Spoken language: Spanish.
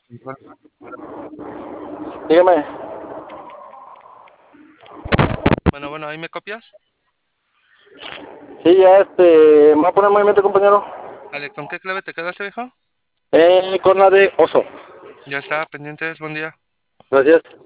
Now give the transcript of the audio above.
Dígame. Bueno, ¿ahí me copias? Sí, ya me va a poner movimiento, compañero. Vale, ¿con qué clave te quedaste, viejo? Con la de oso. Ya está, pendientes, buen día. Gracias.